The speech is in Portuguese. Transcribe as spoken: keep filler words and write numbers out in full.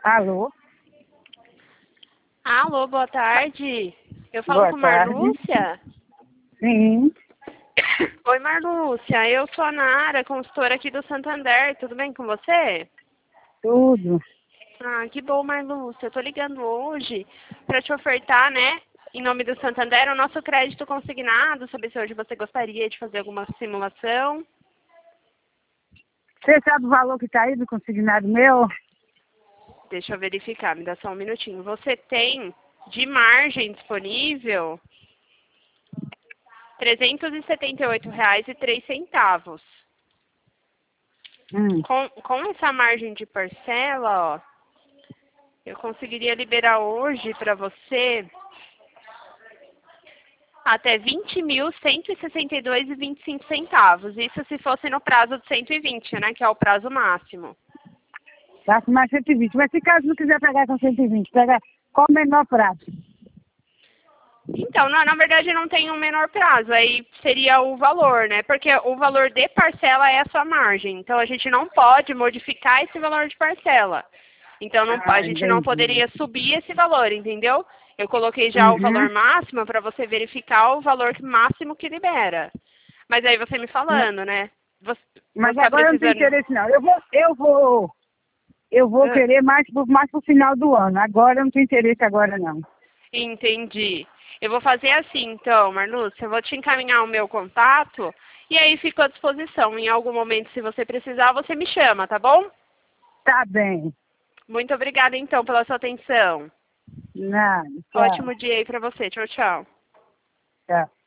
Alô? Alô, boa tarde. Eu falo Boa com tarde. Marlúcia? Sim, Oi, Marlúcia. Eu sou a Nara, consultora aqui do Santander. Tudo bem com você? tudo. Ah, que bom, Marlúcia. Eu tô ligando hoje para te ofertar, né, em nome do Santander, o nosso crédito consignado, saber se hoje você gostaria de fazer alguma simulação. Você sabe o valor que está aí do consignado meu? Deixa eu verificar, me dá só um minutinho. Você tem de margem disponível trezentos e setenta e oito reais e três centavos. Hum. Com, com essa margem de parcela, ó, eu conseguiria liberar hoje para você até vinte mil cento e sessenta e dois reais e vinte e cinco centavos. Isso se fosse no prazo de cento e vinte, né, que é o prazo máximo. Gasto mais cento e vinte. Mas se caso não quiser pegar com cento e vinte, pega qual o menor prazo? Então, na, na verdade não tem um menor prazo, aí seria o valor, né? Porque o valor de parcela é a sua margem. Então a gente não pode modificar esse valor de parcela. Então não, a Ah, gente não entendi. poderia subir esse valor, entendeu? Eu coloquei já o Uhum. valor máximo para você verificar o valor máximo que libera. Mas aí você me Ma- falando, né? Você, você Mas tá agora eu não tenho precisando. interesse não. Eu vou, eu vou, eu vou Ah, querer mais pro, mais pro final do ano. Agora eu não tenho interesse agora não. entendi. Eu vou fazer assim então, Marlúcia, eu vou te encaminhar o meu contato e aí fico à disposição. Em algum momento, se você precisar, você me chama, tá bom? Tá bem. Muito obrigada então pela sua atenção. Nada. Tchau. Ótimo dia aí pra você. Tchau, tchau. Tchau.